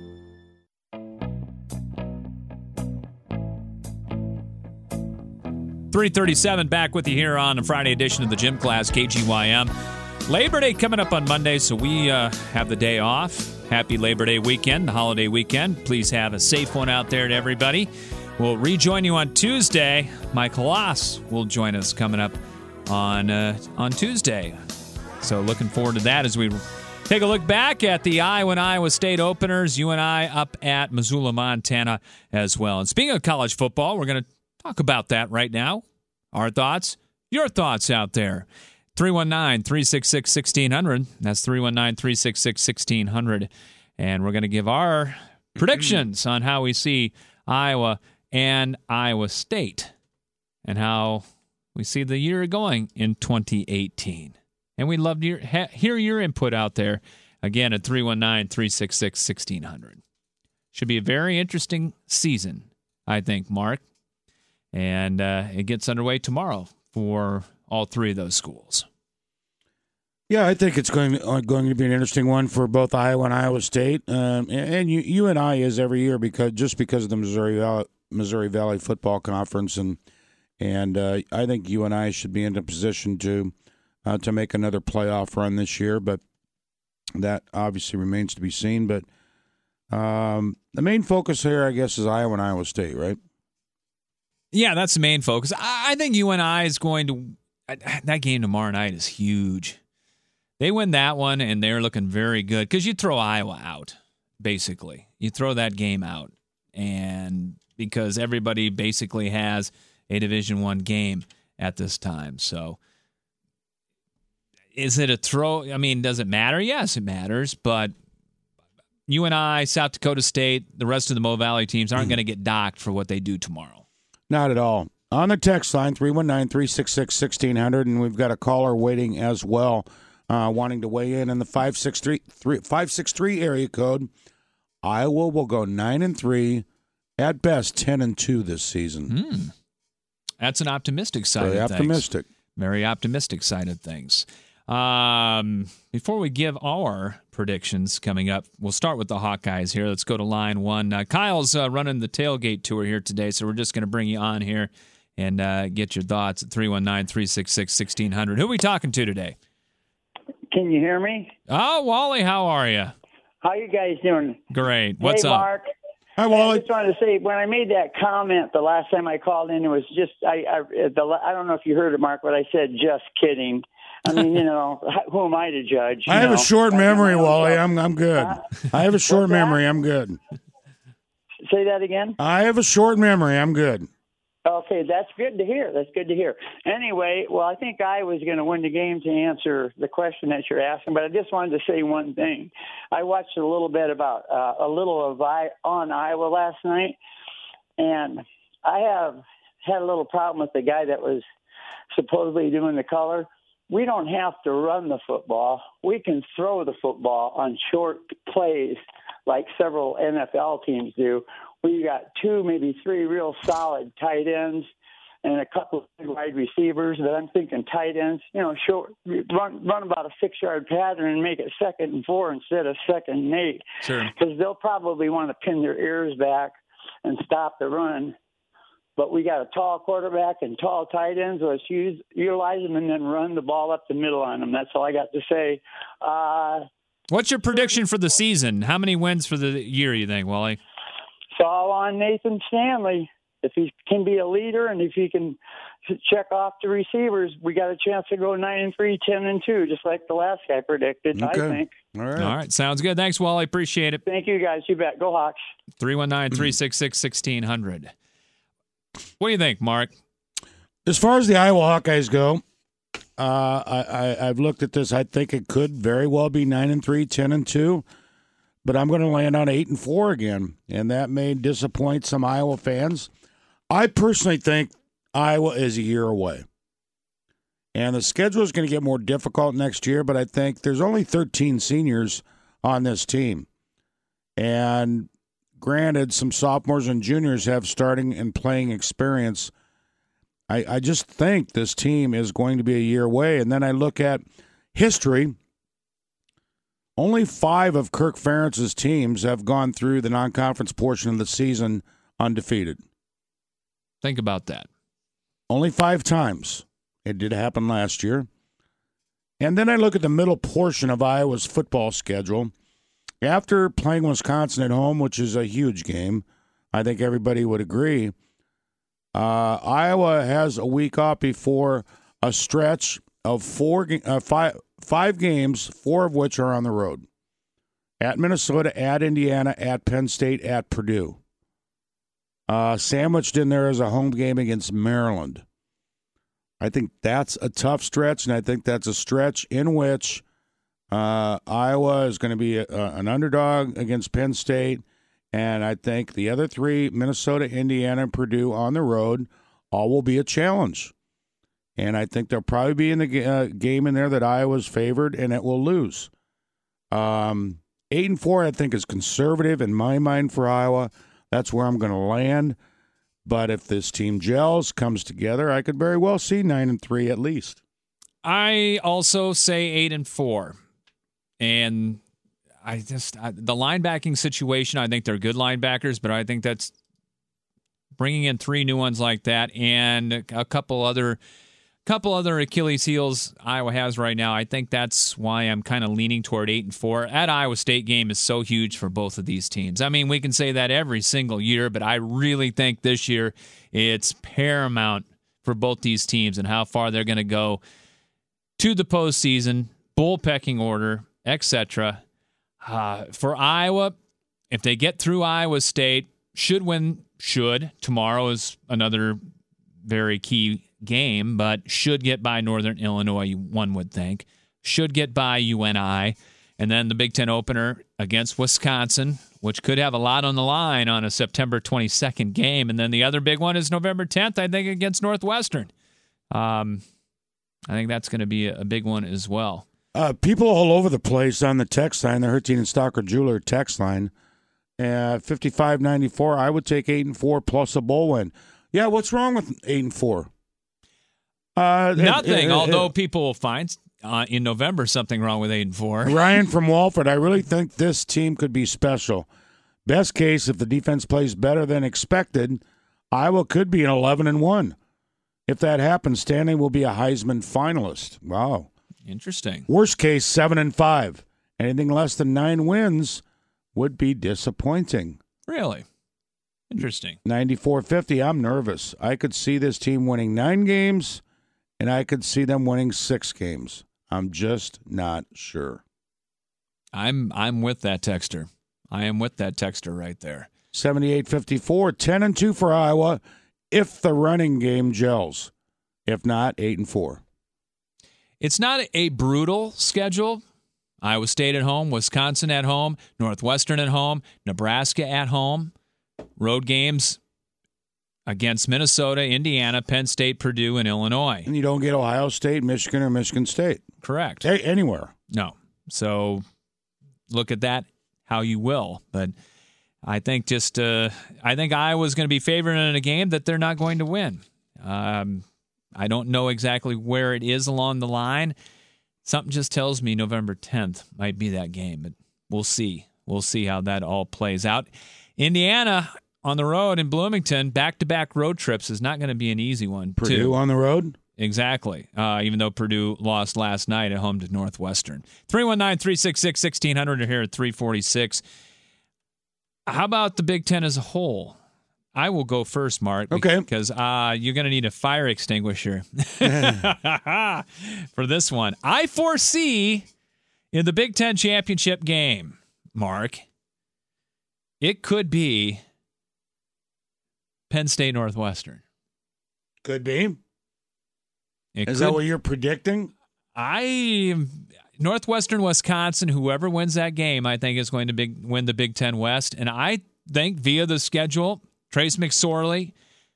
Speaker 1: .337 back with you here on a Friday edition of the Gym Class, KGYM. Labor Day coming up on Monday, so we have the day off. Happy Labor Day weekend, the holiday weekend. Please have a safe one out there to everybody. We'll rejoin you on Tuesday. Mike Halas will join us coming up on Tuesday. So looking forward to that as we take a look back at the Iowa and Iowa State openers. UNI up at Missoula, Montana as well. And speaking of college football, we're going to talk about that right now. Our thoughts, your thoughts out there. 319-366-1600. That's 319-366-1600. And we're going to give our predictions on how we see Iowa and Iowa State and how we see the year going in 2018. And we'd love to hear your input out there, again, at 319-366-1600. Should be a very interesting season, I think, Mark. And it gets underway tomorrow for all three of those schools.
Speaker 2: Yeah, I think it's going to be an interesting one for both Iowa and Iowa State. And UNI is every year because of the Missouri Valley Football Conference. And I think UNI should be in a position to make another playoff run this year. But that obviously remains to be seen. But the main focus here, I guess, is Iowa and Iowa State, right?
Speaker 1: Yeah, that's the main focus. I think UNI is going to – that game tomorrow night is huge. They win that one, and they're looking very good because you throw Iowa out, basically. You throw that game out, and because everybody basically has a Division I game at this time. So is it a throw? I mean, does it matter? Yes, it matters, but UNI, South Dakota State, the rest of the Mo Valley teams aren't going to get docked for what they do tomorrow.
Speaker 2: Not at all. On the text line, 319-366-1600, and we've got a caller waiting as well, wanting to weigh in the 563 area code. Iowa will go 9-3, at best 10-2 this season.
Speaker 1: That's an optimistic side
Speaker 2: Very
Speaker 1: of
Speaker 2: optimistic.
Speaker 1: things. Very optimistic side of things. Before we give our predictions coming up, we'll start with the Hawkeyes here. Let's go to line one. Kyle's running the tailgate tour here today, so we're just going to bring you on here and get your thoughts at 319-366-1600. Who are we talking to today?
Speaker 15: Can you hear me?
Speaker 1: Oh, Wally, how are you?
Speaker 15: How you guys doing?
Speaker 1: Great. What's up?
Speaker 15: Mark.
Speaker 2: Hi, Wally.
Speaker 15: I just wanted to say, when I made that comment the last time I called in, it was just, I don't know if you heard it, Mark, but I said just kidding. I mean, who am I to judge?
Speaker 2: I have a short memory, Wally. I'm good. I have a short memory. I'm good.
Speaker 15: Say that again?
Speaker 2: I have a short memory. I'm good.
Speaker 15: Okay, that's good to hear. That's good to hear. Anyway, well, I think I was going to win the game to answer the question that you're asking, but I just wanted to say one thing. I watched a little bit about on Iowa last night, and I have had a little problem with the guy that was supposedly doing the color. We don't have to run the football. We can throw the football on short plays like several NFL teams do. We got 2, maybe 3 real solid tight ends and a couple of wide receivers. But I'm thinking tight ends, short, run about a 6-yard pattern and make it 2nd and 4 instead of 2nd and 8.
Speaker 1: Sure.
Speaker 15: Because they'll probably want to pin their ears back and stop the run. But we got a tall quarterback and tall tight ends. So let's utilize them and then run the ball up the middle on them. That's all I got to say.
Speaker 1: What's your prediction for the season? How many wins for the year, you think, Wally?
Speaker 15: It's all on Nathan Stanley. If he can be a leader and if he can check off the receivers, we got a chance to go 9-3, 10-2, just like the last guy predicted,
Speaker 2: Okay.
Speaker 15: I think.
Speaker 2: All right.
Speaker 1: All right. Sounds good. Thanks, Wally. Appreciate it.
Speaker 15: Thank you, guys. You bet. Go Hawks.
Speaker 1: 319-366-1600. What do you think, Mark?
Speaker 2: As far as the Iowa Hawkeyes go, I've looked at this. I think it could very well be 9-3, 10-2, but I'm going to land on 8-4 again, and that may disappoint some Iowa fans. I personally think Iowa is a year away, and the schedule is going to get more difficult next year. But I think there's only 13 seniors on this team, and granted, some sophomores and juniors have starting and playing experience. I just think this team is going to be a year away. And then I look at history. Only 5 of Kirk Ferentz's teams have gone through the non-conference portion of the season undefeated.
Speaker 1: Think about that.
Speaker 2: Only 5 times. It did happen last year. And then I look at the middle portion of Iowa's football schedule. After playing Wisconsin at home, which is a huge game, I think everybody would agree, Iowa has a week off before a stretch of 5 games, 4 of which are on the road. At Minnesota, at Indiana, at Penn State, at Purdue. Sandwiched in there as a home game against Maryland. I think that's a tough stretch, and I think that's a stretch in which Iowa is going to be an underdog against Penn State, and I think the other 3, Minnesota, Indiana, and Purdue on the road, all will be a challenge. And I think they'll probably be in the game in there that Iowa's favored, and it will lose. 8-4, I think, is conservative in my mind for Iowa. That's where I'm going to land. But if this team gels, comes together, I could very well see 9-3 at least.
Speaker 1: I also say 8-4. And the linebacking situation, I think they're good linebackers, but I think that's bringing in 3 new ones like that and a couple other Achilles heels Iowa has right now. I think that's why I'm kind of leaning toward 8-4. At Iowa State game is so huge for both of these teams. I mean, we can say that every single year, but I really think this year it's paramount for both these teams and how far they're going to go to the postseason, bowl pecking order, etc. For Iowa, if they get through Iowa State, should win. Tomorrow is another very key game, but should get by Northern Illinois, one would think. Should get by UNI. And then the Big Ten opener against Wisconsin, which could have a lot on the line on a September 22nd game. And then the other big one is November 10th, I think, against Northwestern. I think that's going to be a big one as well.
Speaker 2: People all over the place on the text line, the Hertine and Stalker Jeweler text line. 55.94, I would take 8-4 plus a bowl win. Yeah, what's wrong with 8-4?
Speaker 1: Nothing, although people will find in November something wrong with 8-4.
Speaker 2: Ryan from Walford, I really think this team could be special. Best case, if the defense plays better than expected, Iowa could be an 11-1. If that happens, Stanley will be a Heisman finalist. Wow.
Speaker 1: Interesting.
Speaker 2: Worst case, 7-5. Anything less than 9 wins would be disappointing.
Speaker 1: Really? Interesting.
Speaker 2: 94-50, I'm nervous. I could see this team winning 9 games, and I could see them winning 6 games. I'm just not sure.
Speaker 1: I'm with that texter. I am with that texter right there.
Speaker 2: 78-54, 10-2 for Iowa if the running game gels. If not, 8-4.
Speaker 1: It's not a brutal schedule. Iowa State at home, Wisconsin at home, Northwestern at home, Nebraska at home. Road games against Minnesota, Indiana, Penn State, Purdue, and Illinois.
Speaker 2: And you don't get Ohio State, Michigan, or Michigan State.
Speaker 1: Correct.
Speaker 2: Anywhere.
Speaker 1: No. So look at that how you will. But I think I think Iowa's going to be favored in a game that they're not going to win. I don't know exactly where it is along the line. Something just tells me November 10th might be that game, but we'll see. We'll see how that all plays out. Indiana on the road in Bloomington, back-to-back road trips is not going to be an easy one.
Speaker 2: Purdue on the road?
Speaker 1: Exactly. Even though Purdue lost last night at home to Northwestern. 319-366-1600 are here at 346. How about the Big Ten as a whole? I will go first, Mark.
Speaker 2: Okay.
Speaker 1: Because you're going to need a fire extinguisher for this one. I foresee in the Big Ten championship game, Mark, it could be Penn State Northwestern.
Speaker 2: Could be. Is that what you're predicting?
Speaker 1: Northwestern, Wisconsin, whoever wins that game, I think is going to win the Big Ten West. And I think via the schedule, Trace McSorley,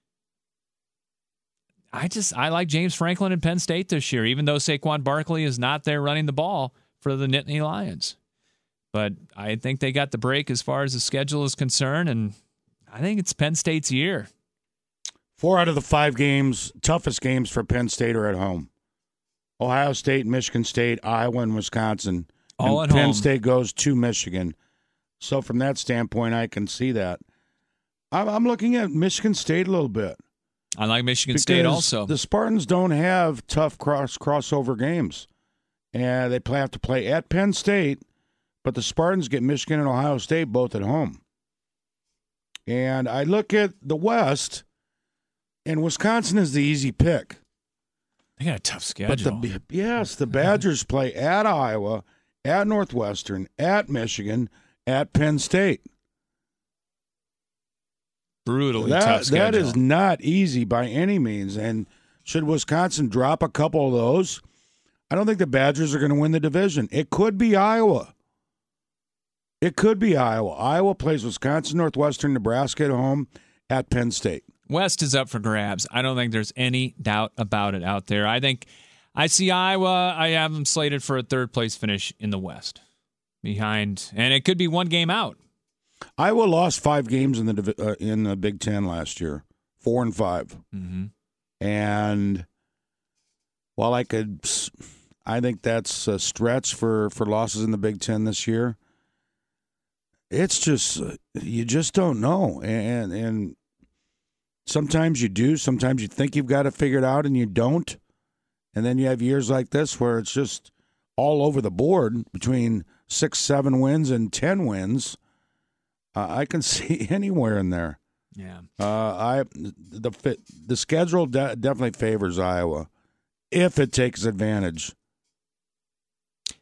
Speaker 1: I like James Franklin and Penn State this year, even though Saquon Barkley is not there running the ball for the Nittany Lions. But I think they got the break as far as the schedule is concerned, and I think it's Penn State's year.
Speaker 2: 4 out of the 5 games, toughest games for Penn State are at home. Ohio State, Michigan State, Iowa, and Wisconsin.
Speaker 1: All
Speaker 2: and
Speaker 1: at
Speaker 2: Penn
Speaker 1: home.
Speaker 2: State goes to Michigan. So from that standpoint, I can see that. I'm looking at Michigan State a little bit.
Speaker 1: I like Michigan State also.
Speaker 2: The Spartans don't have tough crossover games. And they have to play at Penn State, but the Spartans get Michigan and Ohio State both at home. And I look at the West, and Wisconsin is the easy pick.
Speaker 1: They got a tough schedule.
Speaker 2: But the Badgers play at Iowa, at Northwestern, at Michigan, at Penn State.
Speaker 1: Brutally tough schedule.
Speaker 2: That is not easy by any means. And should Wisconsin drop a couple of those, I don't think the Badgers are going to win the division. It could be Iowa. Iowa plays Wisconsin, Northwestern, Nebraska at home, at Penn State.
Speaker 1: West is up for grabs. I don't think there's any doubt about it out there. I think I see Iowa. I have them slated for a third-place finish in the West. And it could be one game out.
Speaker 2: Iowa lost 5 games in the Big Ten last year, 4 and 5.
Speaker 1: Mm-hmm.
Speaker 2: And while I think that's a stretch for losses in the Big Ten this year. It's just you just don't know, and sometimes you do. Sometimes you think you've got it figured out, and you don't. And then you have years like this where it's just all over the board between 6, 7 wins and 10 wins. I can see anywhere in there.
Speaker 1: Yeah.
Speaker 2: The schedule definitely favors Iowa if it takes advantage.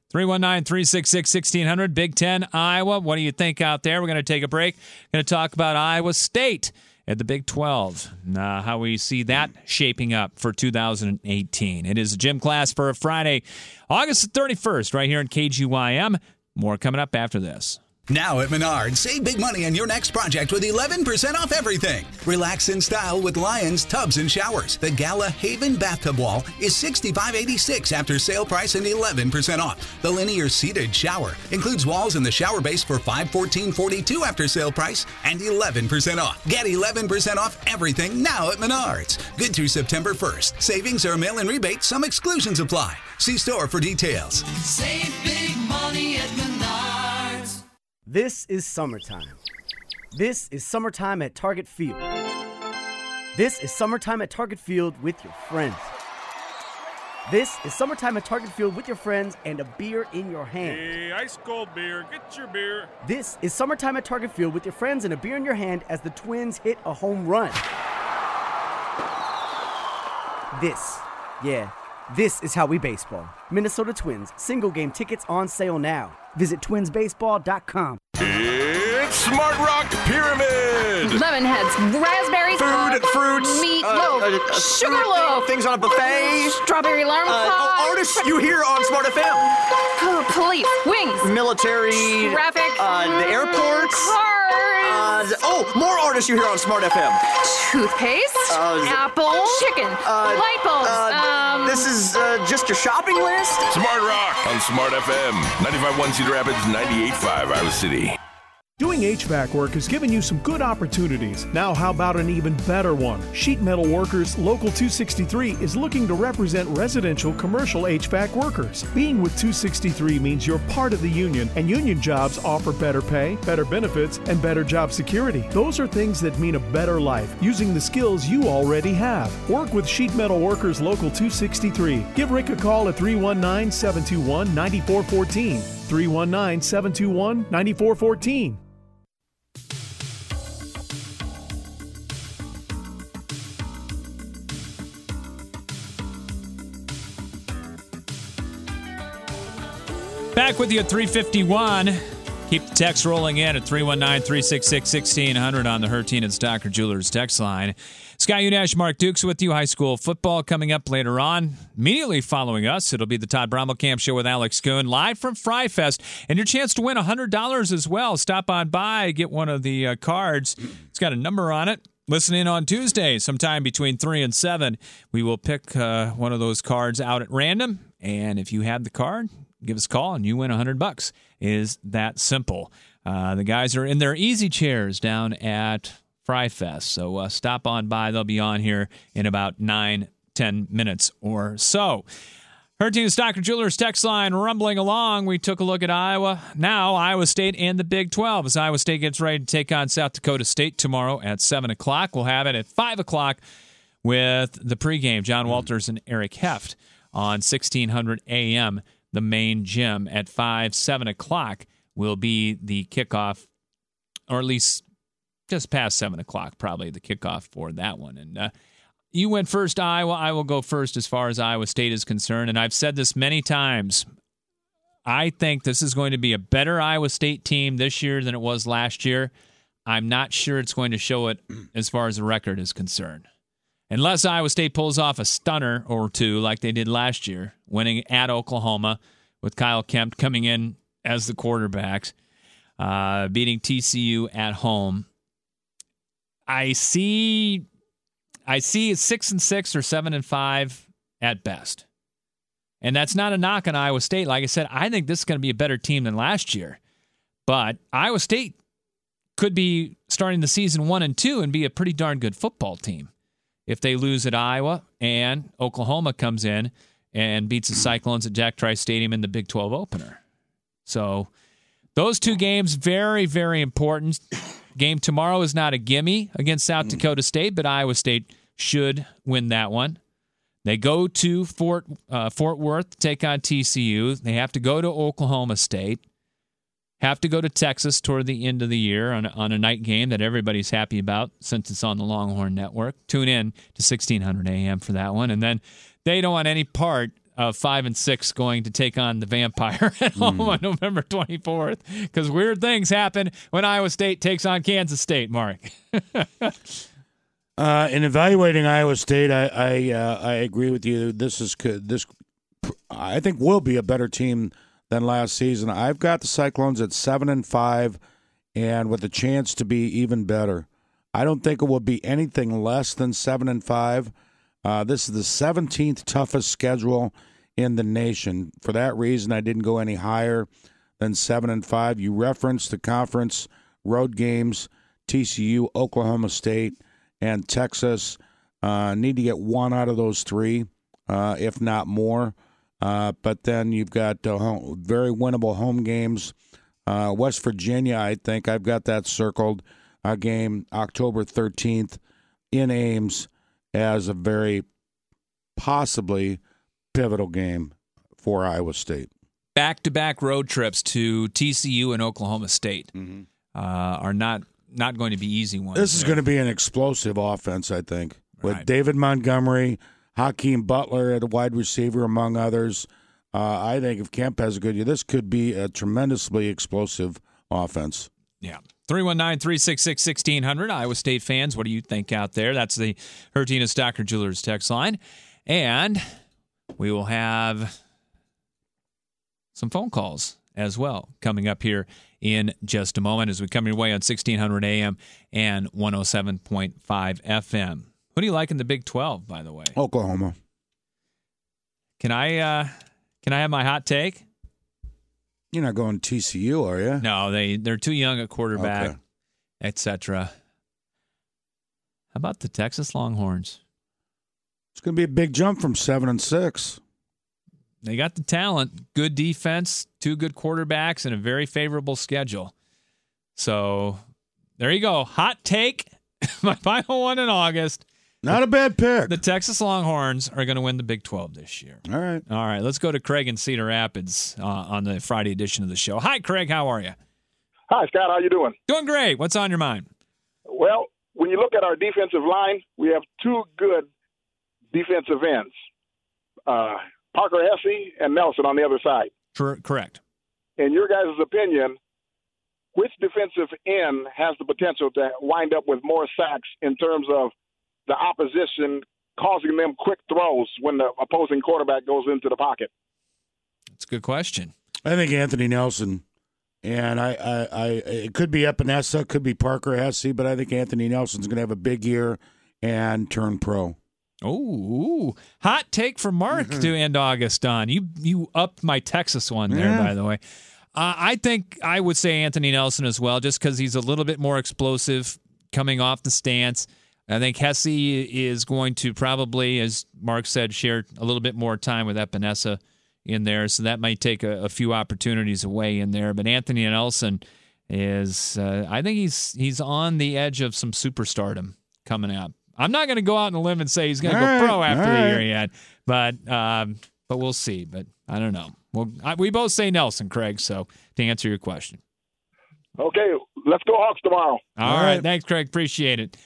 Speaker 1: 319-366-1600. Big Ten, Iowa. What do you think out there? We're going to take a break. Going to talk about Iowa State at the Big 12. How we see that shaping up for 2018. It is a gym class for a Friday, August 31st, right here in KGYM. More coming up after this.
Speaker 16: Now at Menards, save big money on your next project with 11% off everything. Relax in style with Lions Tubs and Showers. The Gala Haven Bathtub Wall is $65.86 after sale price and 11% off. The linear seated shower includes walls in the shower base for $514.42 after sale price and 11% off. Get 11% off everything now at Menards. Good through September 1st. Savings are mail-in rebate. Some exclusions apply. See store for details.
Speaker 9: Save big money at Menards.
Speaker 17: This is summertime. This is summertime at Target Field. This is summertime at Target Field with your friends. This is summertime at Target Field with your friends and a beer in your hand.
Speaker 18: Hey, ice cold beer. Get your beer.
Speaker 17: This is summertime at Target Field with your friends and a beer in your hand as the Twins hit a home run. This is how we baseball. Minnesota Twins. Single game tickets on sale now. Visit twinsbaseball.com.
Speaker 18: It's Smart Rock Pyramid.
Speaker 19: Lemon heads, raspberries,
Speaker 20: fruits,
Speaker 19: meatloaf, sugarloaf,
Speaker 20: things on a buffet,
Speaker 19: strawberry alarm clock,
Speaker 20: artists you hear on Smart FM,
Speaker 19: police, wings,
Speaker 20: military,
Speaker 19: traffic,
Speaker 20: the airport,
Speaker 19: cars,
Speaker 20: more artists you hear on Smart FM,
Speaker 19: toothpaste, apple, chicken, light bulbs.
Speaker 20: This is just your shopping list.
Speaker 18: Smart Rock on Smart FM 95.1 Cedar Rapids, 98.5 Iowa City.
Speaker 4: Doing HVAC work has given you some good opportunities. Now how about an even better one? Sheet Metal Workers Local 263 is looking to represent residential commercial HVAC workers. Being with 263 means you're part of the union, and union jobs offer better pay, better benefits, and better job security. Those are things that mean a better life, using the skills you already have. Work with Sheet Metal Workers Local 263. Give Rick a call at 319-721-9414. 319-721-9414.
Speaker 1: Back with you at 3:51. Keep the text rolling in at 319-366-1600 on the Hertin and Stocker Jewelers text line. Scott Unash, Mark Dukes with you. High school football coming up later on. Immediately following us, it'll be the Todd Brommelkamp Show with Alex Kuhn, live from Fry Fest. And your chance to win $100 as well. Stop on by, get one of the cards. It's got a number on it. Listen in on Tuesday, sometime between 3 and 7. We will pick one of those cards out at random. And if you have the card, give us a call and you win $100. Is that simple. The guys are in their easy chairs down at Fry Fest. So stop on by. They'll be on here in about 9-10 minutes or so. Hertin and Stocker Jewelers text line rumbling along. We took a look at Iowa. Now Iowa State and the Big 12 as Iowa State gets ready to take on South Dakota State tomorrow at 7 o'clock. We'll have it at 5 o'clock with the pregame. John Walters and Eric Heft on 1600 AM. The main gym at 7 o'clock will be the kickoff, or at least just past 7 o'clock, probably the kickoff for that one. And you went first, Iowa. I will go first as far as Iowa State is concerned. And I've said this many times. I think this is going to be a better Iowa State team this year than it was last year. I'm not sure it's going to show it as far as the record is concerned. Unless Iowa State pulls off a stunner or two like they did last year, winning at Oklahoma with Kyle Kempt coming in as the quarterback, beating TCU at home. I see 6-6 or 7-5 at best. And that's not a knock on Iowa State. Like I said, I think this is going to be a better team than last year. But Iowa State could be starting the season 1-2 and be a pretty darn good football team if they lose at Iowa and Oklahoma comes in and beats the Cyclones at Jack Trice Stadium in the Big 12 opener. So those two games, very, very important. Game tomorrow is not a gimme against South Dakota State, but Iowa State should win that one. They go to Fort Worth to take on TCU. They have to go to Oklahoma State. Have to go to Texas toward the end of the year on a night game that everybody's happy about since it's on the Longhorn Network. Tune in to 1600 AM for that one. And then they don't want any part of 5 and 6 going to take on the Vampire at home on November 24th, because weird things happen when Iowa State takes on Kansas State, Mark.
Speaker 2: In evaluating Iowa State, I agree with you. This I think will be a better team than last season. I've got the Cyclones at 7-5, and with a chance to be even better. I don't think it will be anything less than 7-5. This is the 17th toughest schedule in the nation. For that reason, I didn't go any higher than 7-5. You referenced the conference road games: TCU, Oklahoma State, and Texas. Need to get one out of those three, if not more. But then you've got very winnable home games. West Virginia, I think I've got that circled. A game October 13th in Ames as a very possibly pivotal game for Iowa State.
Speaker 1: Back-to-back road trips to TCU and Oklahoma State are not going to be easy ones.
Speaker 2: This is going to be an explosive offense, I think, with David Montgomery, Hakeem Butler at a wide receiver, among others. I think if Kemp has a good year, this could be a tremendously explosive offense.
Speaker 1: Yeah. 319-366-1600. Iowa State fans, what do you think out there? That's the Hertina Stocker Jewelers text line. And we will have some phone calls as well coming up here in just a moment as we come your way on 1600 AM and 107.5 FM. Who do you like in the Big 12, by the way?
Speaker 2: Oklahoma.
Speaker 1: Can I have my hot take?
Speaker 2: You're not going TCU, are you?
Speaker 1: No, they're too young at quarterback, etc. How about the Texas Longhorns?
Speaker 2: It's going to be a big jump from 7-6.
Speaker 1: They got the talent, good defense, two good quarterbacks, and a very favorable schedule. So there you go. Hot take. My final one in August.
Speaker 2: Not a bad pick.
Speaker 1: The Texas Longhorns are going to win the Big 12 this year.
Speaker 2: All right.
Speaker 1: Let's go to Craig in Cedar Rapids on the Friday edition of the show. Hi, Craig. How are you?
Speaker 21: Hi, Scott. How you doing?
Speaker 1: Doing great. What's on your mind?
Speaker 21: Well, when you look at our defensive line, we have two good defensive ends, Parker Hesse and Nelson on the other side.
Speaker 1: Correct.
Speaker 21: In your guys' opinion, which defensive end has the potential to wind up with more sacks in terms of the opposition causing them quick throws when the opposing quarterback goes into the pocket?
Speaker 1: That's a good question.
Speaker 2: I think Anthony Nelson, and I it could be Epinesa, could be Parker Hesse, but I think Anthony Nelson's going to have a big year and turn pro.
Speaker 1: Oh, hot take for Mark to end August on. You upped my Texas one there, by the way. I think I would say Anthony Nelson as well, just because he's a little bit more explosive coming off the stance. I think Hesse is going to probably, as Mark said, share a little bit more time with Epinesa in there, so that might take a few opportunities away in there. But Anthony Nelson is, I think he's on the edge of some superstardom coming up. I'm not going to go out on a limb and say he's going to go pro after the year yet, but we'll see. But I don't know. Well, we both say Nelson, Craig. So to answer your question.
Speaker 21: Okay, let's go Hawks tomorrow.
Speaker 1: All right. Thanks, Craig. Appreciate it.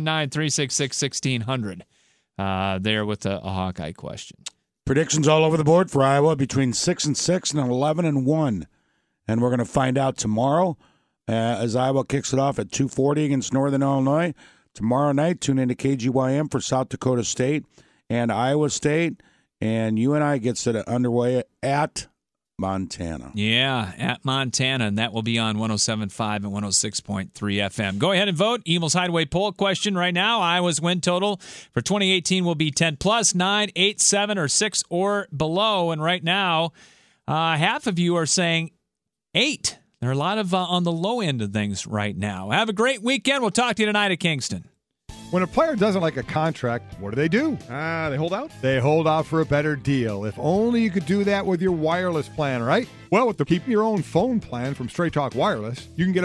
Speaker 1: 319-366-1600 there with a Hawkeye question.
Speaker 2: Predictions all over the board for Iowa between 6-6 and 11-1. And we're going to find out tomorrow as Iowa kicks it off at 2:40 against Northern Illinois. Tomorrow night, tune into KGYM for South Dakota State and Iowa State. And UNI gets it underway at Montana.
Speaker 1: Yeah, at Montana, and that will be on 107.5 and 106.3 FM. Go ahead and vote. Emel's Hideaway poll question right now. Iowa's win total for 2018 will be 10+, 9, 8, 7, or 6 or below. And right now, half of you are saying 8. There are a lot of on the low end of things right now. Have a great weekend. We'll talk to you tonight at Kingston.
Speaker 7: When a player doesn't like a contract, what do? They hold out? They hold out for a better deal. If only you could do that with your wireless plan, right? Well, with the Keep Your Own Phone plan from Straight Talk Wireless, you can get